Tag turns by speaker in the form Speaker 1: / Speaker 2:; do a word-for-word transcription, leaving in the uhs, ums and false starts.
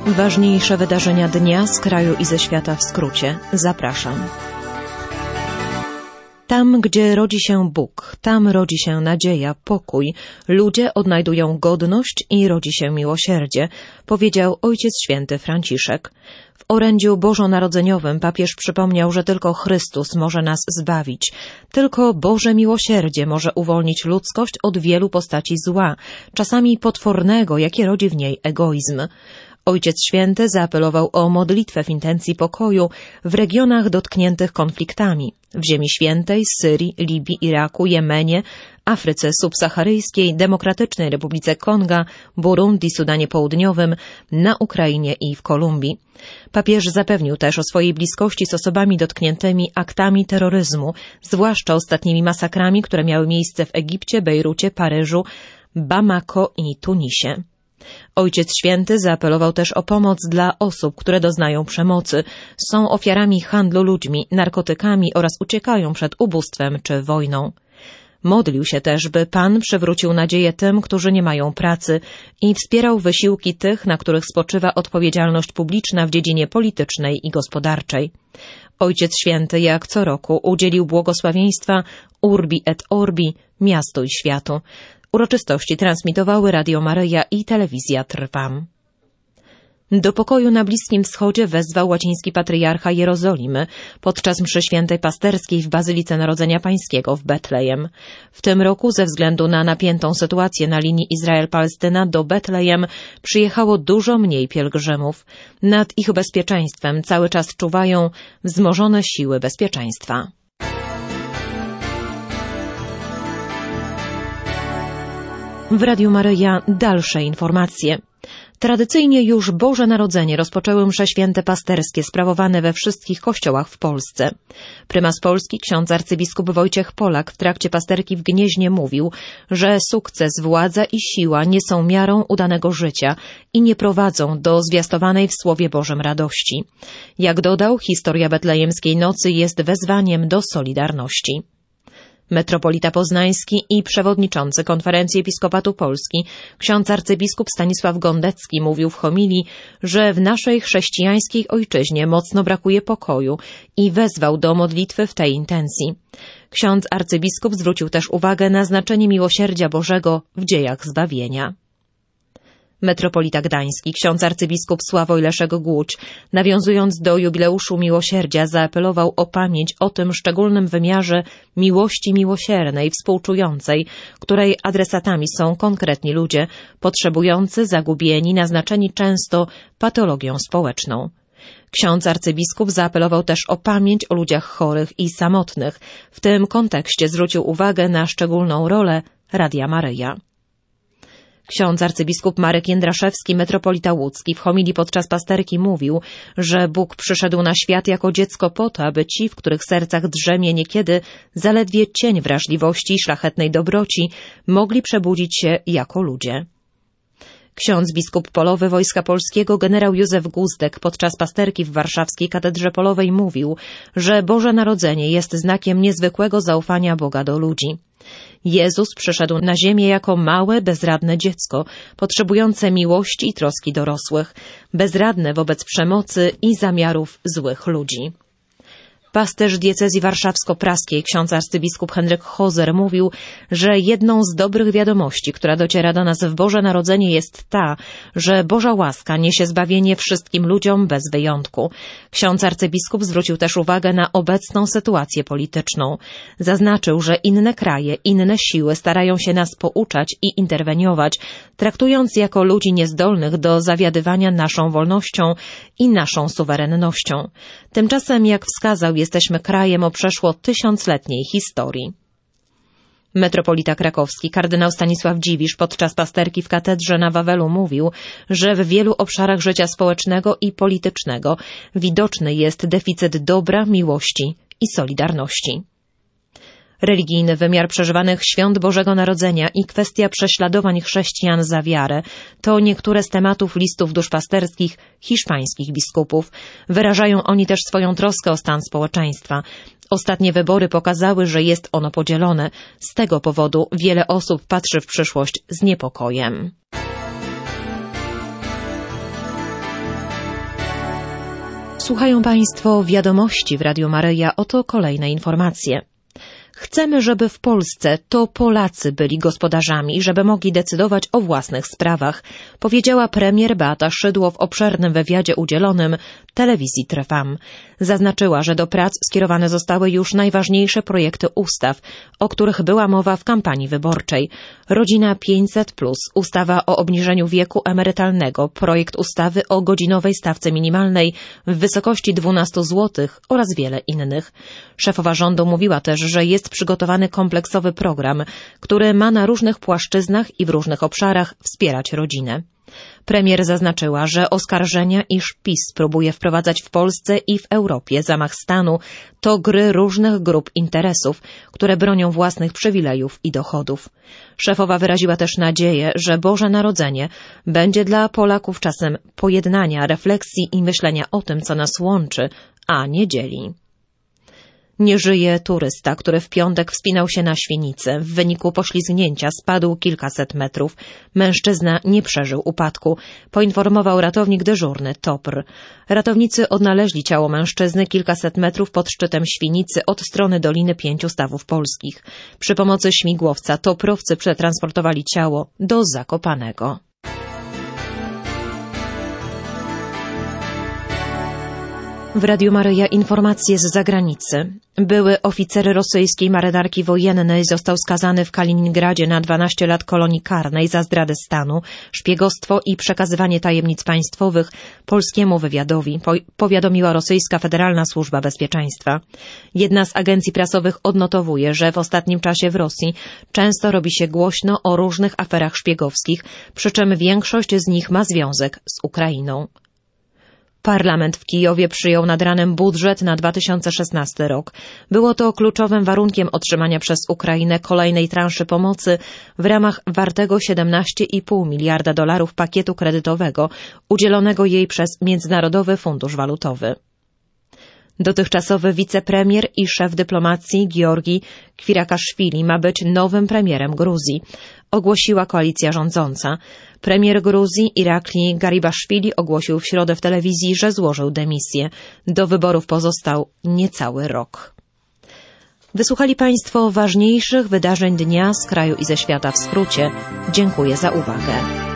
Speaker 1: Ważniejsze wydarzenia dnia z kraju i ze świata w skrócie. Zapraszam. Tam, gdzie rodzi się Bóg, tam rodzi się nadzieja, pokój, ludzie odnajdują godność i rodzi się miłosierdzie, powiedział Ojciec Święty Franciszek. W orędziu bożonarodzeniowym papież przypomniał, że tylko Chrystus może nas zbawić. Tylko Boże miłosierdzie może uwolnić ludzkość od wielu postaci zła, czasami potwornego, jakie rodzi w niej egoizm. Ojciec Święty zaapelował o modlitwę w intencji pokoju w regionach dotkniętych konfliktami, w Ziemi Świętej, Syrii, Libii, Iraku, Jemenie, Afryce subsaharyjskiej, Demokratycznej Republice Konga, Burundi, Sudanie Południowym, na Ukrainie i w Kolumbii. Papież zapewnił też o swojej bliskości z osobami dotkniętymi aktami terroryzmu, zwłaszcza ostatnimi masakrami, które miały miejsce w Egipcie, Bejrucie, Paryżu, Bamako i Tunisie. Ojciec Święty zaapelował też o pomoc dla osób, które doznają przemocy, są ofiarami handlu ludźmi, narkotykami oraz uciekają przed ubóstwem czy wojną. Modlił się też, by Pan przywrócił nadzieję tym, którzy nie mają pracy i wspierał wysiłki tych, na których spoczywa odpowiedzialność publiczna w dziedzinie politycznej i gospodarczej. Ojciec Święty, jak co roku, udzielił błogosławieństwa Urbi et Orbi, miastu i światu. Uroczystości transmitowały Radio Maryja i telewizja Trwam. Do pokoju na Bliskim Wschodzie wezwał łaciński patriarcha Jerozolimy podczas mszy świętej pasterskiej w Bazylice Narodzenia Pańskiego w Betlejem. W tym roku ze względu na napiętą sytuację na linii Izrael-Palestyna do Betlejem przyjechało dużo mniej pielgrzymów. Nad ich bezpieczeństwem cały czas czuwają wzmożone siły bezpieczeństwa. W Radiu Maryja dalsze informacje. Tradycyjnie już Boże Narodzenie rozpoczęły msze święte pasterskie sprawowane we wszystkich kościołach w Polsce. Prymas Polski, ksiądz arcybiskup Wojciech Polak w trakcie pasterki w Gnieźnie mówił, że sukces, władza i siła nie są miarą udanego życia i nie prowadzą do zwiastowanej w Słowie Bożym radości. Jak dodał, historia betlejemskiej nocy jest wezwaniem do solidarności. Metropolita Poznański i przewodniczący Konferencji Episkopatu Polski, ksiądz arcybiskup Stanisław Gondecki mówił w homilii, że w naszej chrześcijańskiej ojczyźnie mocno brakuje pokoju i wezwał do modlitwy w tej intencji. Ksiądz arcybiskup zwrócił też uwagę na znaczenie miłosierdzia Bożego w dziejach zbawienia. Metropolita Gdański, ksiądz arcybiskup Sławoj Leszek Głódź, nawiązując do jubileuszu miłosierdzia, zaapelował o pamięć o tym szczególnym wymiarze miłości miłosiernej, współczującej, której adresatami są konkretni ludzie, potrzebujący, zagubieni, naznaczeni często patologią społeczną. Ksiądz arcybiskup zaapelował też o pamięć o ludziach chorych i samotnych. W tym kontekście zwrócił uwagę na szczególną rolę Radia Maryja. Ksiądz arcybiskup Marek Jędraszewski, metropolita łódzki, w homilii podczas pasterki mówił, że Bóg przyszedł na świat jako dziecko po to, aby ci, w których sercach drzemie niekiedy zaledwie cień wrażliwości i szlachetnej dobroci, mogli przebudzić się jako ludzie. Ksiądz biskup polowy Wojska Polskiego generał Józef Guzdek podczas pasterki w warszawskiej katedrze polowej mówił, że Boże Narodzenie jest znakiem niezwykłego zaufania Boga do ludzi. Jezus przyszedł na ziemię jako małe, bezradne dziecko, potrzebujące miłości i troski dorosłych, bezradne wobec przemocy i zamiarów złych ludzi. Pasterz diecezji warszawsko-praskiej, ksiądz arcybiskup Henryk Hozer mówił, że jedną z dobrych wiadomości, która dociera do nas w Boże Narodzenie, jest ta, że Boża łaska niesie zbawienie wszystkim ludziom bez wyjątku. Ksiądz arcybiskup zwrócił też uwagę na obecną sytuację polityczną. Zaznaczył, że inne kraje, inne siły starają się nas pouczać i interweniować, traktując jako ludzi niezdolnych do zawiadywania naszą wolnością i naszą suwerennością. Tymczasem, jak wskazał, jesteśmy krajem o przeszło tysiącletniej historii. Metropolita krakowski, kardynał Stanisław Dziwisz, podczas pasterki w katedrze na Wawelu mówił, że w wielu obszarach życia społecznego i politycznego widoczny jest deficyt dobra, miłości i solidarności. Religijny wymiar przeżywanych świąt Bożego Narodzenia i kwestia prześladowań chrześcijan za wiarę to niektóre z tematów listów duszpasterskich hiszpańskich biskupów. Wyrażają oni też swoją troskę o stan społeczeństwa. Ostatnie wybory pokazały, że jest ono podzielone. Z tego powodu wiele osób patrzy w przyszłość z niepokojem. Słuchają Państwo wiadomości w Radiu Maryja. Oto kolejne informacje. Chcemy, żeby w Polsce to Polacy byli gospodarzami, żeby mogli decydować o własnych sprawach, powiedziała premier Beata Szydło w obszernym wywiadzie udzielonym telewizji Trwam. Zaznaczyła, że do prac skierowane zostały już najważniejsze projekty ustaw, o których była mowa w kampanii wyborczej. Rodzina pięćset plus, ustawa o obniżeniu wieku emerytalnego, projekt ustawy o godzinowej stawce minimalnej w wysokości dwanaście złotych oraz wiele innych. Szefowa rządu mówiła też, że jest przygotowany kompleksowy program, który ma na różnych płaszczyznach i w różnych obszarach wspierać rodzinę. Premier zaznaczyła, że oskarżenia, iż PiS próbuje wprowadzać w Polsce i w Europie zamach stanu, to gry różnych grup interesów, które bronią własnych przywilejów i dochodów. Szefowa wyraziła też nadzieję, że Boże Narodzenie będzie dla Polaków czasem pojednania, refleksji i myślenia o tym, co nas łączy, a nie dzieli. Nie żyje turysta, który w piątek wspinał się na Świnicy. W wyniku poślizgnięcia spadł kilkaset metrów. Mężczyzna nie przeżył upadku, poinformował ratownik dyżurny T O P R. Ratownicy odnaleźli ciało mężczyzny kilkaset metrów pod szczytem Świnicy od strony Doliny Pięciu Stawów Polskich. Przy pomocy śmigłowca T O P R owcy przetransportowali ciało do Zakopanego. W Radiu Maryja informacje z zagranicy. Były oficer rosyjskiej marynarki wojennej został skazany w Kaliningradzie na dwanaście lat kolonii karnej za zdradę stanu, szpiegostwo i przekazywanie tajemnic państwowych polskiemu wywiadowi, po- powiadomiła rosyjska Federalna Służba Bezpieczeństwa. Jedna z agencji prasowych odnotowuje, że w ostatnim czasie w Rosji często robi się głośno o różnych aferach szpiegowskich, przy czym większość z nich ma związek z Ukrainą. Parlament w Kijowie przyjął nad ranem budżet na dwa tysiące szesnasty rok. Było to kluczowym warunkiem otrzymania przez Ukrainę kolejnej transzy pomocy w ramach wartego siedemnaście i pół miliarda dolarów pakietu kredytowego udzielonego jej przez Międzynarodowy Fundusz Walutowy. Dotychczasowy wicepremier i szef dyplomacji Giorgi Kwirakaszwili ma być nowym premierem Gruzji, ogłosiła koalicja rządząca. Premier Gruzji Irakli Garibaszwili ogłosił w środę w telewizji, że złożył dymisję. Do wyborów pozostał niecały rok. Wysłuchali Państwo ważniejszych wydarzeń dnia z kraju i ze świata w skrócie. Dziękuję za uwagę.